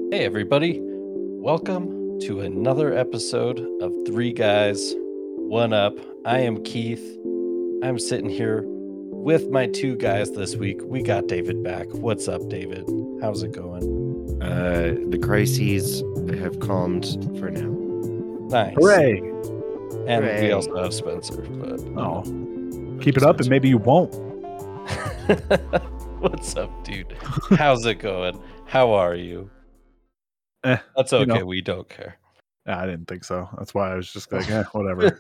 Hey, everybody. Welcome to another episode of Three Guys, One Up. I am Keith. I'm sitting here with my two guys this week. We got David back. What's up, David? How's it going? The crises have calmed for now. Nice. Hooray! And we Hooray. also have Spencer, but Oh, keep it up, and maybe you won't. What's up, dude? How's it going? How are you? That's you okay. know. We don't care. I didn't think so. That's why I was just like, whatever.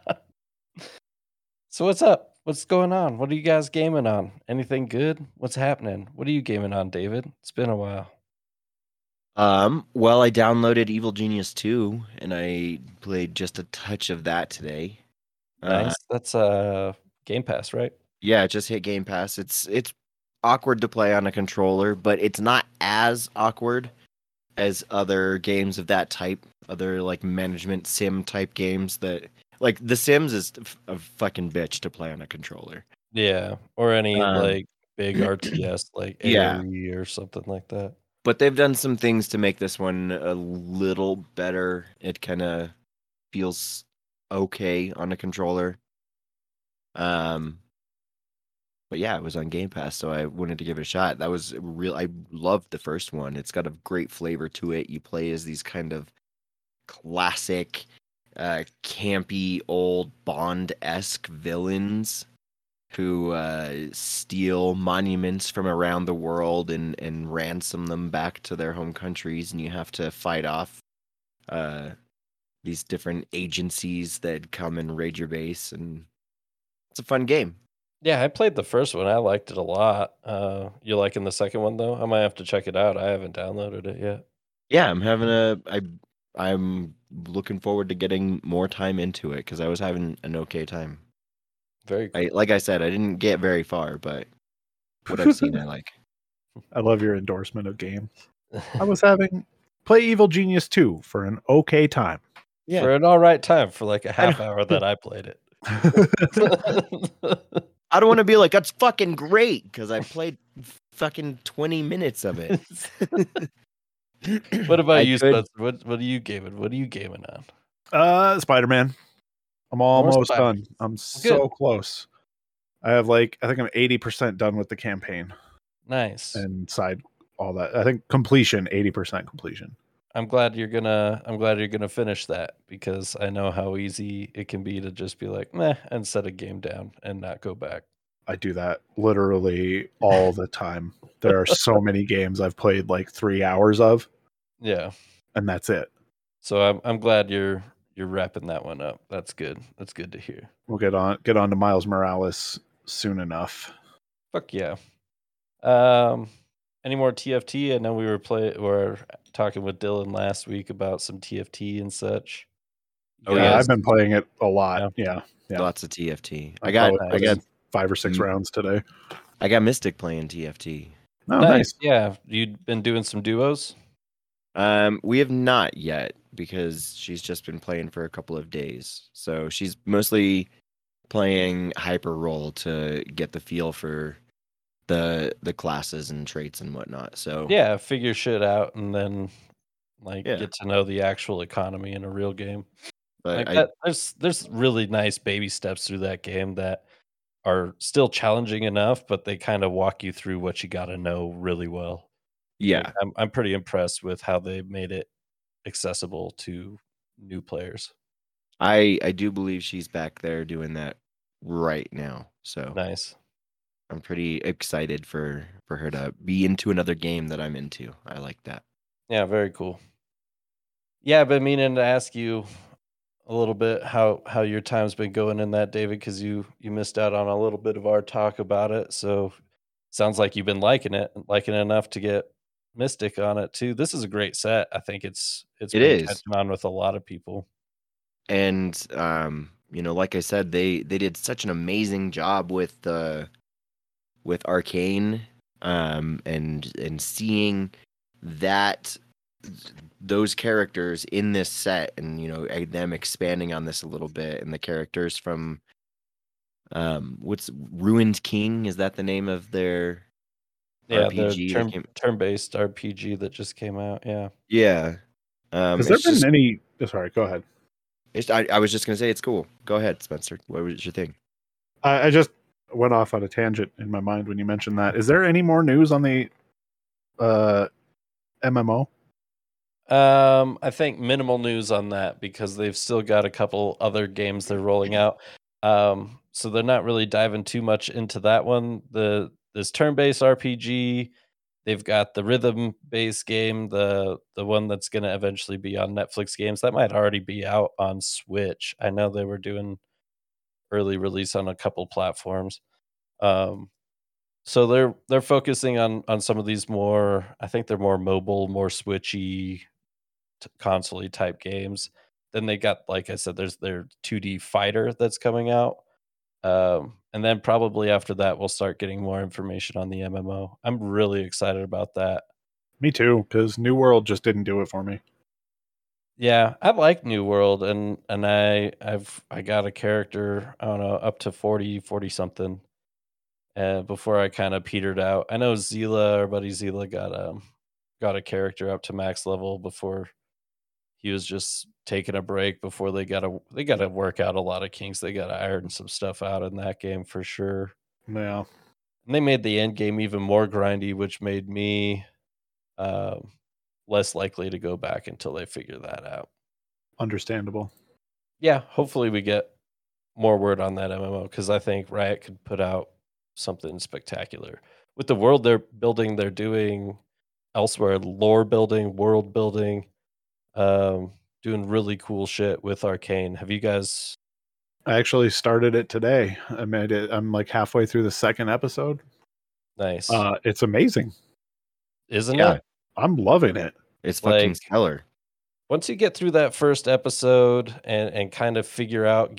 So what's up? What's going on? What are you guys gaming on? Anything good? What's happening? What are you gaming on, David? It's been a while. Well, I downloaded Evil Genius 2 and I played just a touch of that today. Nice. That's Game Pass, right? Yeah, it just hit Game Pass. It's awkward to play on a controller, but it's not as awkward as other games of that type, other like management sim type games that like The Sims is a fucking bitch to play on a controller. Yeah. Or any Um, like big RTS like Yeah. AoE or something like that. But they've done some things to make this one a little better. It kind of feels okay on a controller. But yeah, it was on Game Pass, so I wanted to give it a shot. That was real. I loved the first one. It's got a great flavor to it. You play as these kind of classic, campy, old Bond-esque villains who steal monuments from around the world and ransom them back to their home countries, and you have to fight off these different agencies that come and raid your base, and it's a fun game. Yeah, I played the first one. I liked it a lot. You liking the second one though? I might have to check it out. I haven't downloaded it yet. Yeah, I'm looking forward to getting more time into it because I was having an okay time. Very cool. Like I said, I didn't get very far, but what I've seen, I like. I love your endorsement of games. I was having play Evil Genius 2 for an okay time. Yeah. For an all right time for like a half hour that I played it. I don't want to be like, that's fucking great, because I played fucking 20 minutes of it. What about you, could- Spencer? What are you gaming? What are you gaming on? Spider-Man. I'm almost Spider- done. I'm so close. I have I think I'm 80% done with the campaign Nice. and side all that. I think completion, 80% completion. I'm glad you're gonna finish that because I know how easy it can be to just be like, meh, and set a game down and not go back. I do that literally all the time. There are so many games I've played like 3 hours of, Yeah. and that's it. So I'm glad you're wrapping that one up. That's good. That's good to hear. We'll get on to Miles Morales soon enough. Fuck yeah. Any more TFT? I know we were talking with Dylan last week about some TFT and such. Oh, Yeah, yeah. I've been playing it a lot. Yeah. Lots of TFT. I I got put in 5 or 6 rounds today. I got Mystic playing TFT. Oh, nice. Yeah, you'd been doing some duos? We have not yet because she's just been playing for a couple of days. So she's mostly playing hyper roll to get the feel for the classes and traits and whatnot. So Yeah, figure shit out and then Yeah. get to know the actual economy in a real game. but Like there's really nice baby steps through that game that are still challenging enough, but they kind of walk you through what you got to know really well. yeah, I'm pretty impressed with how they made it accessible to new players. I do believe she's back there doing that right now. So Nice. I'm pretty excited for her to be into another game that I'm into. I like that. Yeah, very cool. Yeah, I've been meaning to ask you a little bit how your time's been going in that, David, because you missed out on a little bit of our talk about it. So sounds like you've been liking it enough to get Mystic on it too. This is a great set. I think it's It been is. catching on with a lot of people. And like I said, they did such an amazing job with Arcane, and seeing that those characters in this set, and them expanding on this a little bit, and the characters from what's Ruined King, is that the name of their Yeah, the RPG that came. turn-based RPG that just came out. Yeah. Yeah. Has there It's been just. any? Sorry, go ahead. I was just gonna say it's cool. Go ahead, Spencer. What was your thing? I just went off on a tangent in my mind when you mentioned that. Is there any more news on the MMO? I think minimal news on that because they've still got a couple other games they're rolling out. So they're not really diving too much into that one. This turn-based RPG, they've got the rhythm-based game, the one that's going to eventually be on Netflix games. That might already be out on Switch. I know they were doing early release on a couple platforms. So they're focusing on some of these more. I think they're more mobile, more switchy console type games. Then they got, like I said, there's their 2D fighter that's coming out. And then probably after that, we'll start getting more information on the MMO. I'm really excited about that. Me too, because New World just didn't do it for me. Yeah, I like New World, and I got a character, I don't know, up to 40 something, before I kind of petered out. I know Zila, our buddy Zila, got a character up to max level before he was just taking a break before they gotta work out a lot of kinks. They gotta iron some stuff out in that game for sure. Yeah, And they made the end game even more grindy, which made me um, less likely to go back until they figure that out. understandable. Yeah, hopefully we get more word on that MMO because I think Riot could put out something spectacular with the world they're building. They're doing elsewhere, lore building, world building, um, doing really cool shit with Arcane. Have you guys? I actually started it today. I made it. I'm like halfway through the second episode. Nice, It's amazing. isn't Yeah. it? I'm loving it. It's fucking Like stellar. once you get through that first episode and kind of figure out,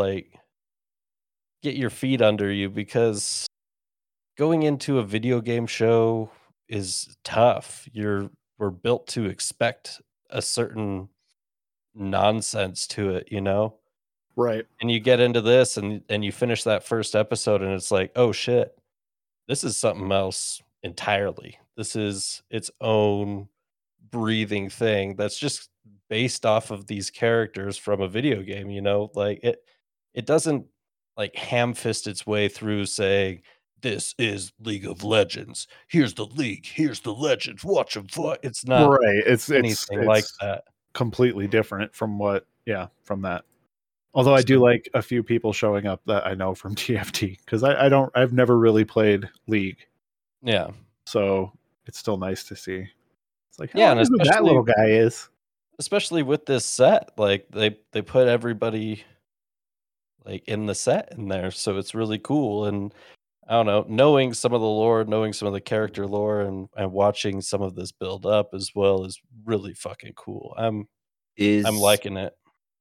get your feet under you because going into a video game show is tough. We're built to expect a certain nonsense to it, you know? Right. And you get into this and you finish that first episode and it's like, "Oh shit. This is something else entirely. This is its own breathing thing that's just based off of these characters from a video game, you know? Like it doesn't like ham fist its way through saying this is League of Legends. Here's the league. Here's the legends. Watch them fight. It's not Right. anything like It's that. completely different from from that. Although I do So, like a few people showing up that I know from TFT because I've never really played League, yeah. so it's still nice to see. It's like how Yeah, and awesome that little guy is. especially with this set, like they put everybody like in the set in there, so it's really cool. And I don't know, knowing some of the lore, knowing some of the character lore, and watching some of this build up as well is really fucking cool. I'm Is liking it.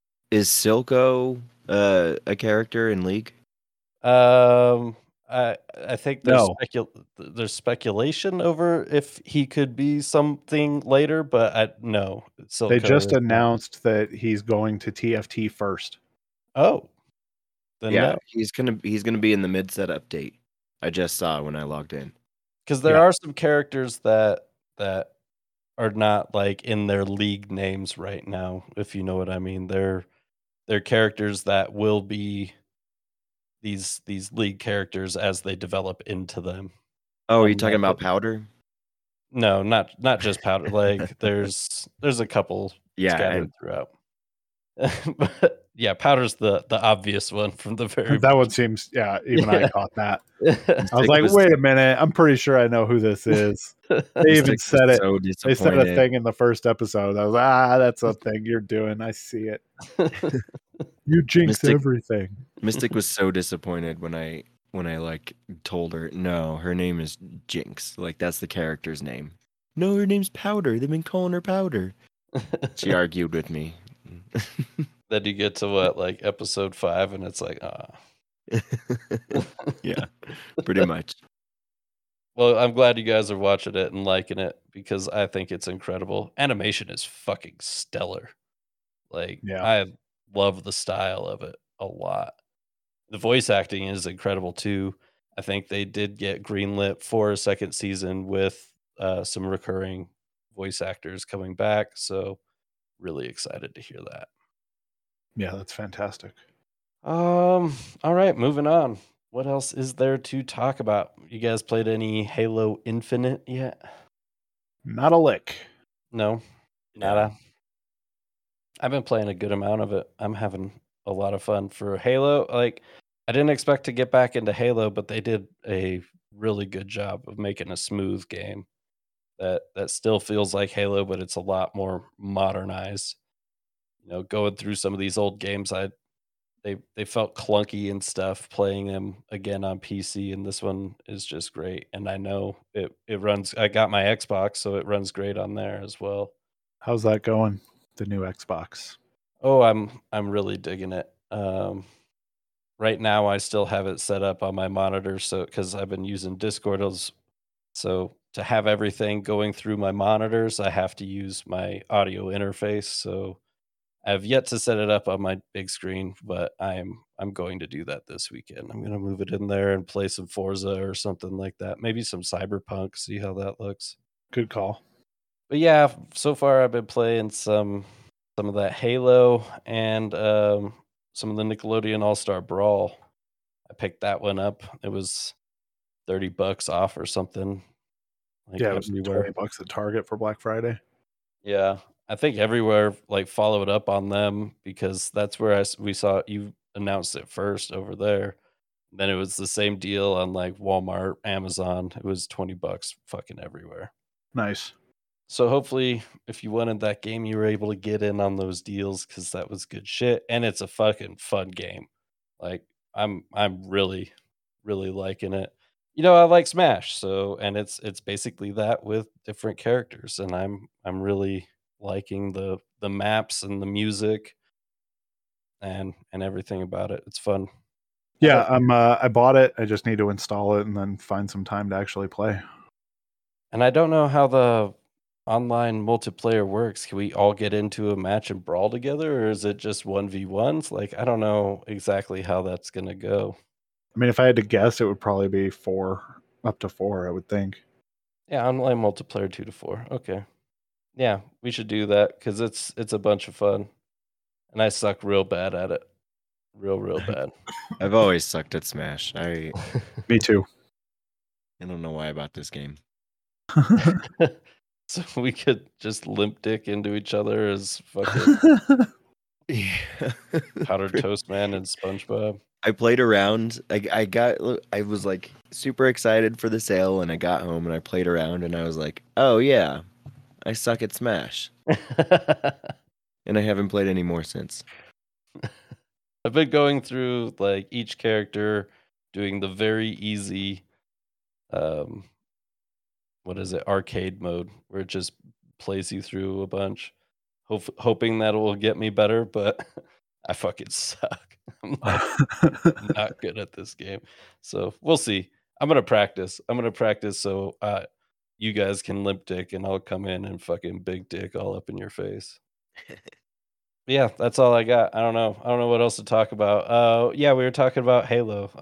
Silco a character in League? Um, I think No, there's speculation over if he could be something later, but I no, they Silco just is not. announced that he's going to TFT first. Oh, then Yeah, no, he's gonna be in the mid set update. I just saw when I logged in. because there Yeah, are some characters that are not like in their league names right now, if you know what I mean. They're characters that will be these league characters as they develop into them. Oh, are you talking But about Powder? no, not just powder. Like there's a couple Yeah, scattered throughout. But yeah, powder's the obvious one from the very that one seems. Yeah, even I yeah. caught that. I was Mystic like, was wait a minute, I'm pretty sure I know who this is. They even Mystic was said it. so They said a disappointed. thing in the first episode. I was that's a thing you're doing. I see it. You jinx Mystic everything. Mystic was so disappointed when I like told her no, her name is Jinx. Like that's the character's name. No, her name's Powder. They've been calling her Powder. She argued with me. Then you get to what, like episode 5, and it's like, Yeah, pretty much. Well, I'm glad you guys are watching it and liking it because I think it's incredible. Animation is fucking stellar. Like, Yeah. I love the style of it a lot. The voice acting is incredible too. I think they did get greenlit for a second season with some recurring voice actors coming back. So really excited to hear that. Yeah, that's fantastic. All right, moving on. What else is there to talk about? You guys played any Halo Infinite yet? Not a lick. No, nada. I've been playing a good amount of it. I'm having a lot of fun for Halo. Like, I didn't expect to get back into Halo, but they did a really good job of making a smooth game that still feels like Halo, but it's a lot more modernized. Going through some of these old games, they felt clunky and stuff playing them again on PC, and this one is just great. And I know it runs. I got my Xbox, so it runs great on there as well. How's that going? The new Xbox. Oh, I'm really digging it. Right now, I still have it set up on my monitor, so because I've been using Discord, so to have everything going through my monitors, I have to use my audio interface. So I've yet to set it up on my big screen, but I'm going to do that this weekend. I'm going to move it in there and play some Forza or something like that. Maybe some Cyberpunk, see how that looks. Good call. But yeah, so far I've been playing some of that Halo and some of the Nickelodeon All-Star Brawl. I picked that one up. It was $30 off or something. Like Yeah, it was everywhere. $20 at Target for Black Friday. Yeah, I think everywhere like followed up on them because that's where we saw you announced it first over there. Then it was the same deal on like Walmart, Amazon. It was $20 fucking everywhere. Nice. So hopefully, if you wanted that game, you were able to get in on those deals because that was good shit, and it's a fucking fun game. Like I'm really really liking it. I like Smash, so and it's basically that with different characters, and I'm really liking the maps and the music and everything about it. It's fun. Yeah, I bought it. I just need to install it and then find some time to actually play. And I don't know how the online multiplayer works. Can we all get into a match and brawl together, or is it just 1v1s? Like, I don't know exactly how that's gonna go. I mean, if I had to guess, it would probably be up to four, I would think. Yeah, online multiplayer 2 to 4. Okay. Yeah, we should do that because it's a bunch of fun. And I suck real bad at it. Real bad. I've always sucked at Smash. Me too. I don't know why about this game. So we could just limp dick into each other as fucking powdered toast man and SpongeBob. I played around. I was like super excited for the sale, and I got home and I played around, and I was like, oh yeah, I suck at Smash, and I haven't played any more since. I've been going through like each character, doing the very easy, um, what is it, arcade mode, where it just plays you through a bunch, hoping that it will get me better, but I fucking suck. I'm like not good at this game, so we'll see. I'm gonna practice. So you guys can limp dick, and I'll come in and fucking big dick all up in your face. Yeah, that's all I got. I don't know. I don't know what else to talk about. Yeah, we were talking about Halo.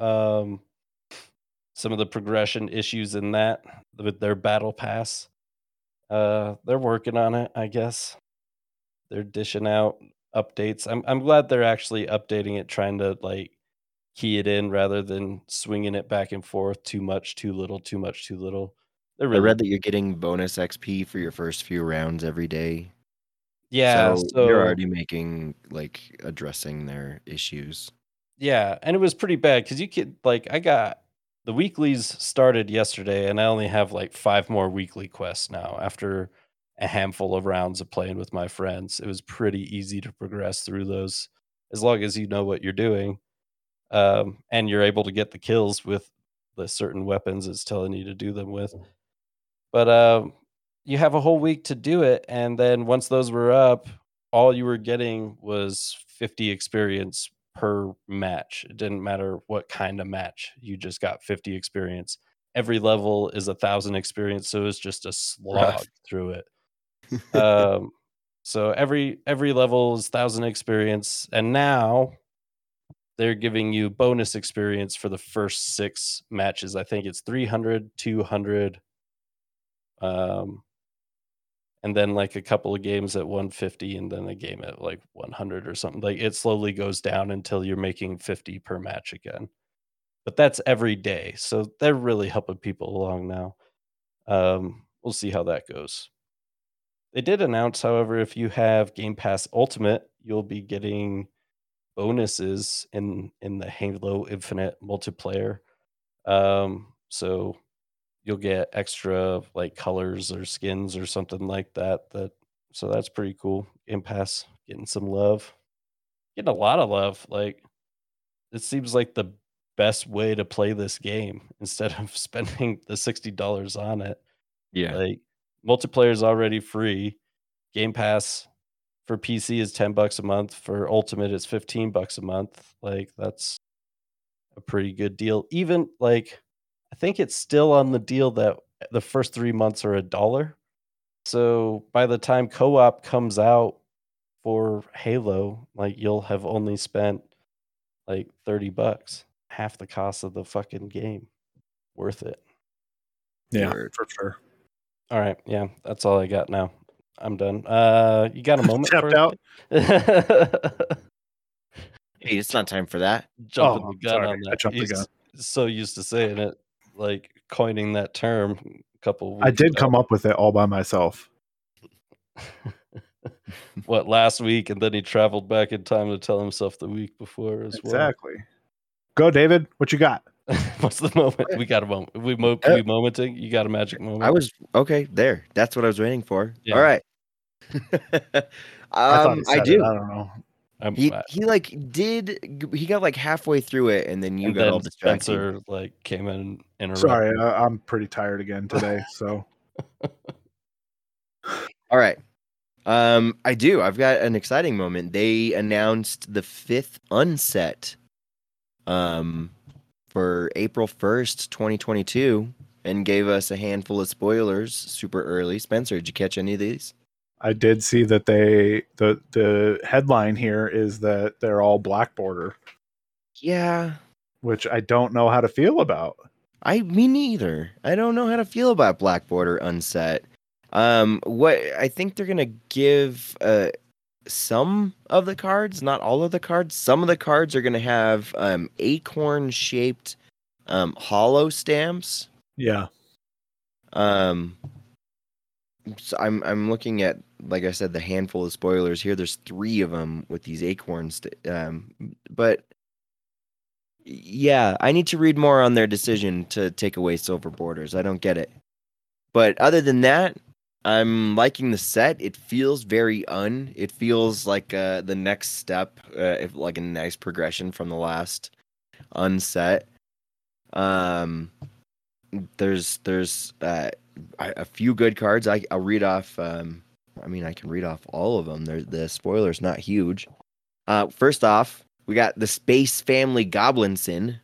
Some of the progression issues in that with their battle pass. They're working on it, I guess. They're dishing out updates. I'm glad they're actually updating it, trying to like key it in rather than swinging it back and forth too much, too little, too much, too little. They're I really read that you're getting bonus XP for your first few rounds every day. yeah. So you're So already addressing their issues. yeah, and it was pretty bad because you could like I got the weeklies started yesterday, and I only have like 5 more weekly quests now after a handful of rounds of playing with my friends. It was pretty easy to progress through those as long as you know what you're doing, and you're able to get the kills with the certain weapons it's telling you to do them with. But you have a whole week to do it, and then once those were up, all you were getting was 50 experience per match. It didn't matter what kind of match, you just got 50 experience. Every level is 1,000 experience, so it's just a slog through it. So every level is 1,000 experience, and now they're giving you bonus experience for the first 6 matches. I think it's 300, 200, and then like a couple of games at 150 and then a game at like 100 or something. Like it slowly goes down until you're making 50 per match again. But that's every day. So they're really helping people along now. We'll see how that goes. They did announce, however, if you have Game Pass Ultimate, you'll be getting bonuses in the Halo Infinite multiplayer. So you'll get extra like colors or skins or something like that. So that's pretty cool. Game Pass getting some love, getting a lot of love. Like it seems like the best way to play this game instead of spending the $60 on it. Yeah. Like multiplayer is already free. Game Pass for PC is $10 a month. For Ultimate, it's $15 a month. Like that's a pretty good deal. Even like I think it's still on the deal that the first 3 months are $1. So by the time co-op comes out for Halo, like you'll have only spent like $30, half the cost of the fucking game. Worth it. Yeah, Word. for sure. All right, yeah, that's all I got now. I'm done. You got a moment Tapped for out. Hey, it's not time for that. Jumping Oh, the gun sorry. on I that. jumped the He's gun. so used to saying it, like coining that term a couple weeks I did back. come up with it all by myself. What, last week, and then he traveled back in time to tell himself the week before as Exactly. Go, David. What you got? well. What's the moment? We got a moment. We momenting. You got a magic moment. I was okay there. That's what I was waiting for. Yeah. All right. I thought he said I do. it. I don't know. He got like halfway through it, and then you and got then all distracted. Spencer like came in and interrupted. Sorry, I'm pretty tired again today. So All right. I do. I've got an exciting moment. They announced the 5th unset for April 1st, 2022, and gave us a handful of spoilers super early. Spencer, did you catch any of these? I did see that the headline here is that they're all black border, Yeah. which I don't know how to feel about. Me neither. I don't know how to feel about Black Border unset. What I think they're gonna give some of the cards, not all of the cards. Some of the cards are gonna have acorn shaped hollow stamps. Yeah. So I'm looking at, like I said, the handful of spoilers here. There's 3 of them with these acorns. But yeah, I need to read more on their decision to take away silver borders. I don't get it. But other than that, I'm liking the set. It feels very It feels like the next step, like a nice progression from the last unset. There's a few good cards. I'll read off. I can read off all of them. The spoiler's not huge. First off, we got the Space Family Goblinson.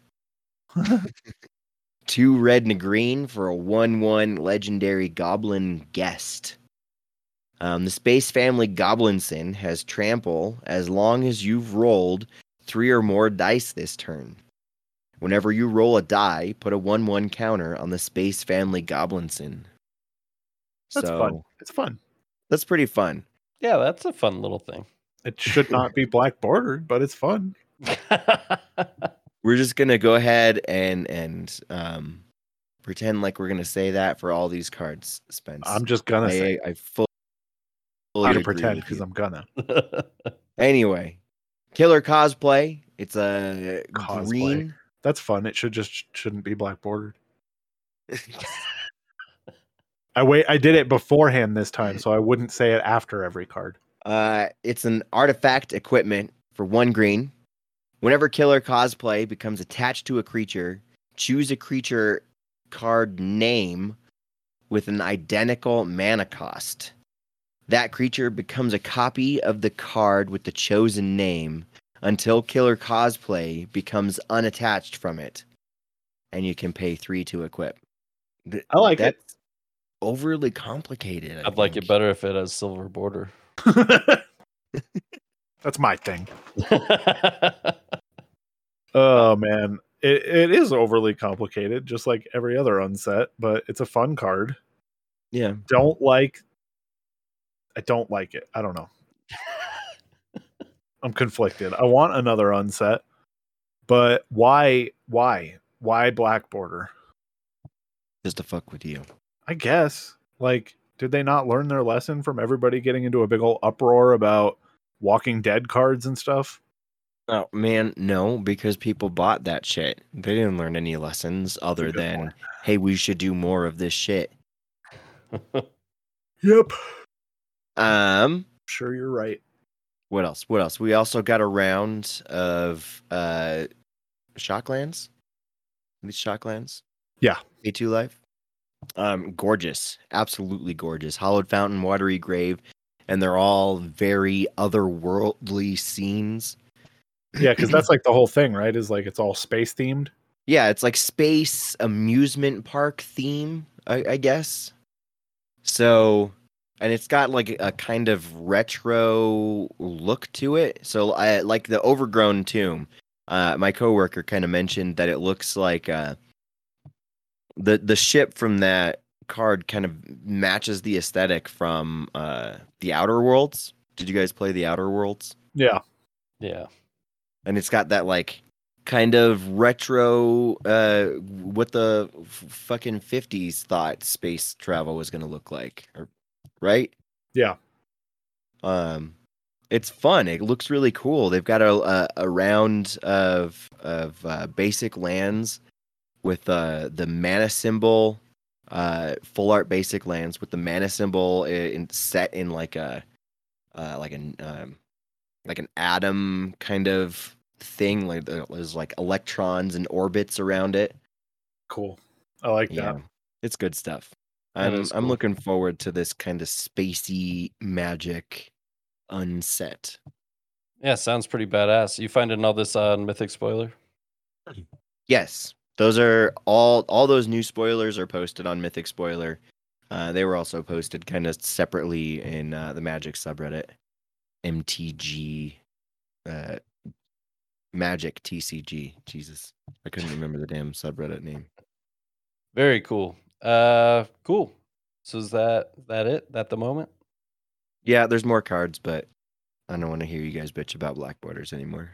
2 red and a green for a 1/1 legendary goblin guest. The Space Family Goblinson has trample as long as you've rolled 3 or more dice this turn. Whenever you roll a die, put a 1/1 counter on the Space Family Goblinson. That's fun. It's fun. That's pretty fun. Yeah, that's a fun little thing. It should not be black bordered, but it's fun. We're just gonna go ahead and pretend like we're gonna say that for all these cards, Spence. I'm just gonna say I fully I'm gonna agree pretend with because you. I'm gonna. Anyway, Killer Cosplay. It's a Cosplay. green. That's fun. It shouldn't be black bordered. I did it beforehand this time, so I wouldn't say it after every card. It's an artifact equipment for 1 green. Whenever Killer Cosplay becomes attached to a creature, choose a creature card name with an identical mana cost. That creature becomes a copy of the card with the chosen name until Killer Cosplay becomes unattached from it, and you can pay 3 to equip. I like it. That's overly complicated. I'd like it better if it has silver border. That's my thing. Oh man, it is overly complicated, just like every other unset, but it's a fun card. Yeah. I don't like it. I don't know. I'm conflicted. I want another unset, but why black border? Just to fuck with you. I guess. Like, did they not learn their lesson from everybody getting into a big old uproar about Walking Dead cards and stuff? Oh man, no, because people bought that shit. They didn't learn any lessons other good than, point. hey, we should do more of this shit. Yep. Sure You're right. What else? What else? We also got a round of Shocklands. These Shocklands. Yeah. A2 Life. Gorgeous. Absolutely gorgeous. Hollowed Fountain, Watery Grave, and they're all very otherworldly scenes. Yeah, because that's like the whole thing, right? Is like it's all space themed. Yeah, it's like space amusement park theme, I guess. So, and it's got like a kind of retro look to it. So, I like the Overgrown Tomb. My coworker kind of mentioned that it looks like the ship from that card kind of matches the aesthetic from the Outer Worlds. Did you guys play the Outer Worlds? Yeah. Yeah. And it's got that like kind of retro what the fucking 50s thought space travel was going to look like, right? Yeah. It's fun. It looks really cool. They've got a round of basic lands with the mana symbol, full art basic lands with the mana symbol set in like an atom kind of thing. Like there's like electrons and orbits around it. Cool. I like that. It's good stuff. That is I'm cool. looking forward to this kind of spacey magic unset. Yeah, sounds pretty badass. You finding all this on Mythic Spoiler? Yes, those are all those new spoilers are posted on Mythic Spoiler. They were also posted kind of separately in the Magic subreddit, MTG, Magic TCG. Jesus, I couldn't remember the damn subreddit name. Very cool. Cool. So is that it at the moment? Yeah, there's more cards, but I don't want to hear you guys bitch about black borders anymore.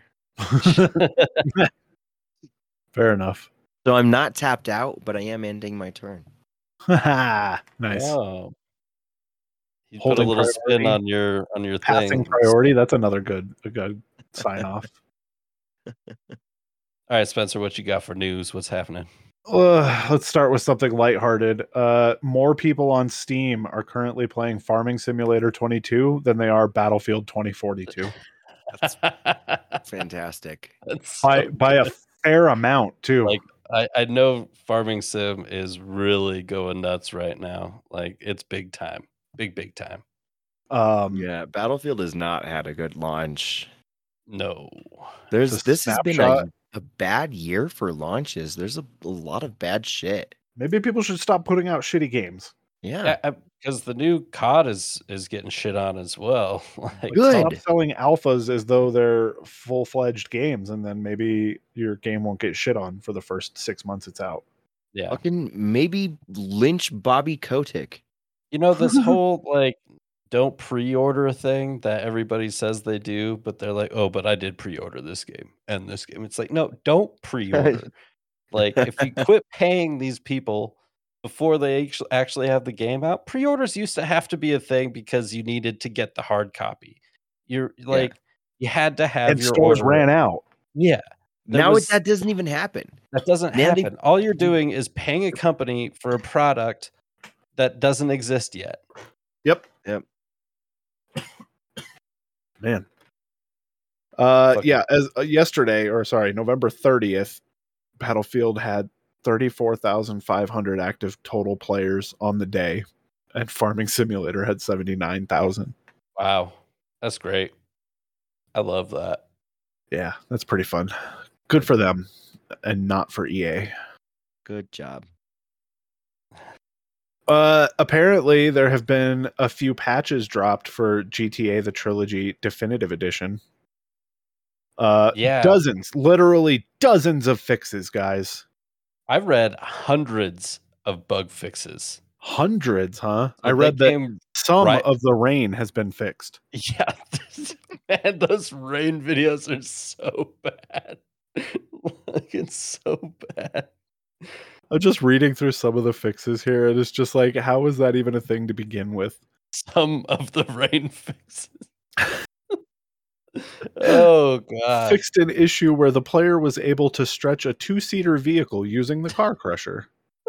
Fair enough. So I'm not tapped out, but I am ending my turn. Nice. Oh. You Holding put a little priority. spin on your Passing thing. priority. That's a good sign off. All right, Spencer, what you got for news? What's happening? Let's start with something lighthearted. More people on Steam are currently playing Farming Simulator 22 than they are Battlefield 2042. That's fantastic. That's by so a good. fair amount too. Like I know Farming Sim is really going nuts right now. Like it's big time. Big time. Yeah, Battlefield has not had a good launch. No. This has been a bad year for launches. There's a lot of bad shit. Maybe people should stop putting out shitty games. Yeah, because the new COD is getting shit on as well. Like, good. Stop selling alphas as though they're full-fledged games, and then maybe your game won't get shit on for the first 6 months it's out. Yeah. Fucking maybe lynch Bobby Kotick. You know, this whole like don't pre-order a thing that everybody says they do, but they're like, oh, but I did pre-order this game and this game. It's like, no, don't pre-order. Like, if you quit paying these people before they actually have the game out, pre-orders used to have to be a thing because you needed to get the hard copy. You're like, you had to have And your stores order. ran out. Yeah. Now that doesn't even happen. That doesn't happen. All you're doing is paying a company for a product that doesn't exist yet. Yep. Man. Yeah, as yesterday, or sorry, November 30th, Battlefield had 34,500 active total players on the day, and Farming Simulator had 79,000. Wow. That's great. I love that. Yeah, that's pretty fun. Good for them, and not for EA. Good job. Apparently, there have been a few patches dropped for GTA: The Trilogy Definitive Edition. Yeah. Dozens, literally dozens of fixes, guys. I've read hundreds of bug fixes. Hundreds, huh? So I they read that came some right- of the rain has been fixed. Yeah, man, those rain videos are so bad. Like, it's so bad. I'm just reading through some of the fixes here, and it's just like, how is that even a thing to begin with? Some of the rain fixes. Oh god. Fixed an issue where the player was able to stretch a 2-seater vehicle using the car crusher.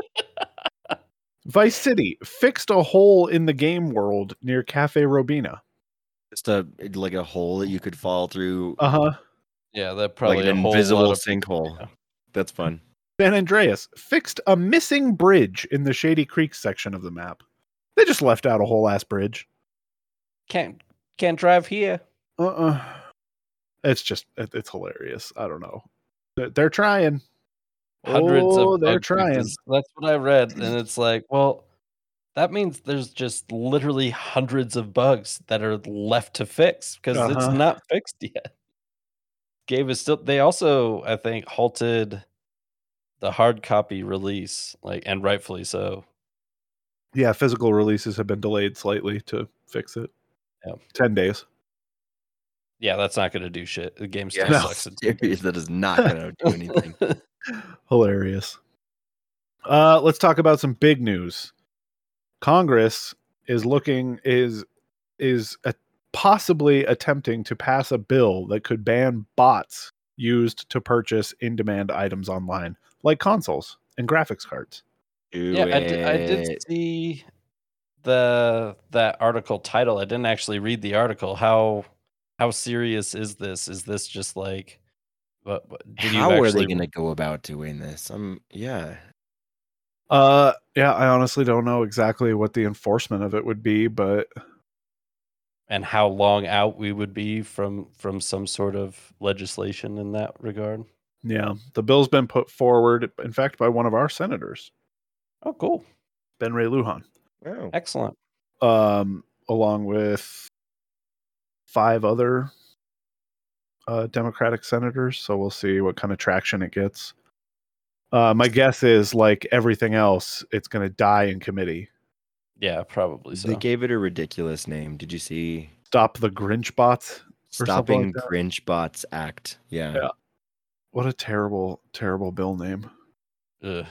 Vice City fixed a hole in the game world near Cafe Robina. Just like a hole that you could fall through, Uh-huh. Yeah, that probably like an a whole invisible lot of sinkhole. yeah. That's fun. San Andreas fixed a missing bridge in the Shady Creek section of the map. They just left out a whole ass bridge. Can't drive here. It's just, it's hilarious. I don't know. They're trying. Hundreds Oh, of they're bug trying. fixes. That's what I read, and it's like, well, that means there's just literally hundreds of bugs that are left to fix because it's Uh-huh. not fixed yet. They also, I think, halted the hard copy release, like, and rightfully so. Yeah, physical releases have been delayed slightly to fix it. Yeah. 10 days. Yeah, that's not going to do shit. The game still Yeah, sucks. in 10 days. that is not going to do anything. Hilarious. Let's talk about some big news. Congress is possibly attempting to pass a bill that could ban bots used to purchase in-demand items online, like consoles and graphics cards. Yeah, I did see that article title. I didn't actually read the article. How serious is this? Is this just like How are they going to go about doing this? Yeah. Yeah, I honestly don't know exactly what the enforcement of it would be, but and how long out we would be from some sort of legislation in that regard. Yeah, the bill's been put forward, in fact, by one of our senators. Oh, cool. Ben Ray Lujan. Oh. Excellent. Along with 5 other Democratic senators, so we'll see what kind of traction it gets. My guess is, like everything else, it's going to die in committee. Yeah, probably so. They gave it a ridiculous name. Did you see? Stop the Grinch Bots? Stopping Grinch Bots Act. Yeah. What a terrible, terrible bill name. Ugh.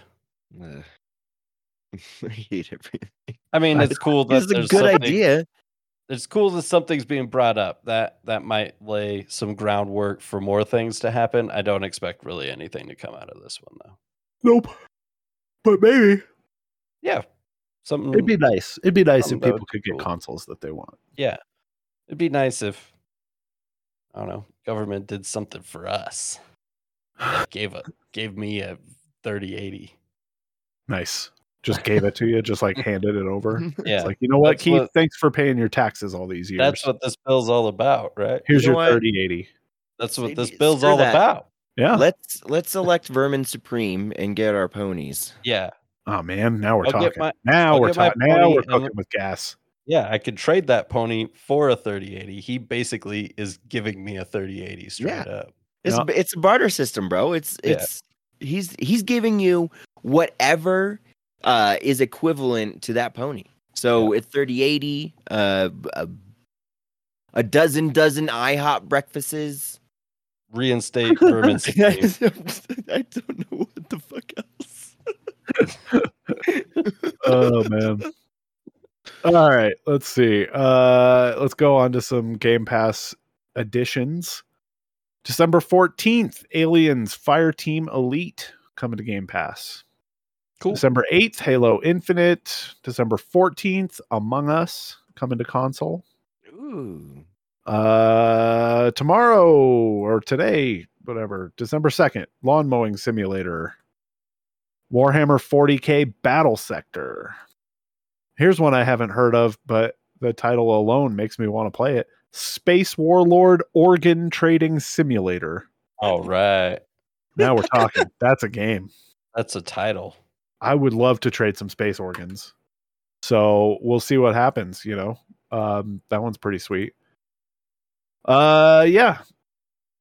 I hate everything. I mean, it's cool that It's a good idea. It's cool that something's being brought up. That might lay some groundwork for more things to happen. I don't expect really anything to come out of this one, though. Nope. But maybe. Yeah. Something. It'd be nice. It'd be nice if that people would could be get cool. consoles that they want. Yeah. It'd be nice if, I don't know, government did something for us. Like gave me a 3080. Nice. Just gave it to you, just like handed it over. Yeah. It's like, you know what, That's Keith? what- Thanks for paying your taxes all these years. That's what this bill's all about, right? Here's You know your what? 3080. That's what this Screw bill's all that. about. Yeah. Let's elect Vermin Supreme and get our ponies. Yeah. Oh man, now we're I'll get talking. my- Now I'll we're get my talking. Now pony we're and- cooking with gas. Yeah, I could trade that pony for a 3080. He basically is giving me a 3080 straight up. It's a barter system, bro. He's giving you whatever is equivalent to that pony. So it's 3080, a dozen IHOP breakfasts. Reinstate Vermin Supreme. I don't know what the fuck else. Oh man. All right, let's see. Let's go on to some Game Pass additions. December 14th, Aliens Fireteam Elite coming to Game Pass. Cool. December 8th, Halo Infinite. December 14th, Among Us coming to console. Ooh. Tomorrow or today, whatever, December 2nd, Lawn Mowing Simulator. Warhammer 40K Battle Sector. Here's one I haven't heard of, but the title alone makes me want to play it. Space Warlord Organ Trading Simulator. All right. Now we're talking. That's a game. That's a title. I would love to trade some space organs. So we'll see what happens, you know. That one's pretty sweet. Yeah. That's it.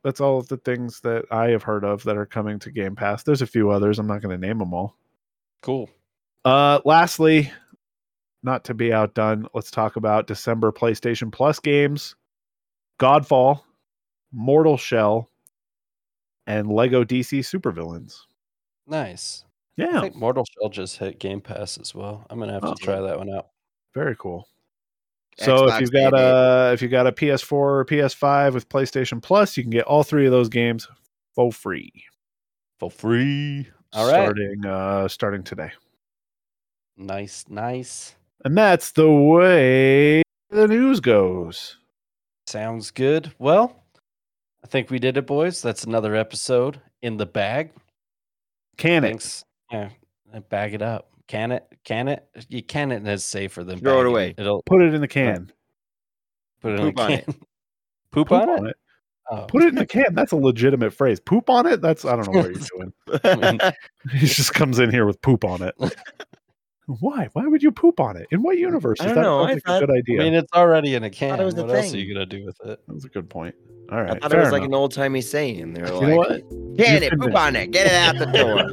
That's all of the things that I have heard of that are coming to Game Pass. There's a few others. I'm not going to name them all. Cool. Lastly, not to be outdone, let's talk about December PlayStation Plus games. Godfall, Mortal Shell, and Lego DC Supervillains. Nice. Yeah. I think Mortal Shell just hit Game Pass as well. I'm gonna have to try that one out. Very cool. So Xbox, if you've got a PS4 or PS5 with PlayStation Plus, you can get all 3 of those games for free. For free. All right. Starting today. Nice. And that's the way the news goes. Sounds good. Well, I think we did it, boys. That's another episode in the bag. Thanks. Yeah, bag it up. Can it? You can it, and it's safer than throw it bagging. away. It'll put it in the can. Put it in the Poop on can. it. Poop on it? Oh. Put it in the can. That's a legitimate phrase. Poop on it? I don't know what you're doing. I mean, He just comes in here with poop on it. Why? Why would you poop on it? In what universe? I don't know. Sounds like a good idea. I mean, it's already in a can. it was a What else are thing. you gonna do with it? That was a good point. All right. I thought it was like an old timey saying. They were You know like, what? "Can You've it? Poop on it. Get it out the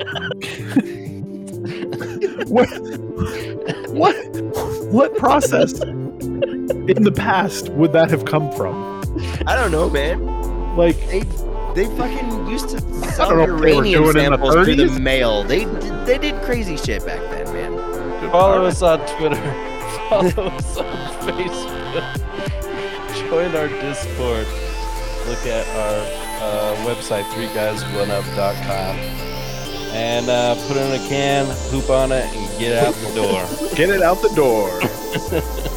door." What process in the past would that have come from? I don't know, man. Like, They fucking used to I sell don't know what they were uranium doing in the samples through the 30s. mail. They did crazy shit back then, man. Follow us on Twitter. Follow us on Facebook. Join our Discord. Look at our website, 3guys1up.com. And put it in a can, poop on it, and get out the door. Get it out the door.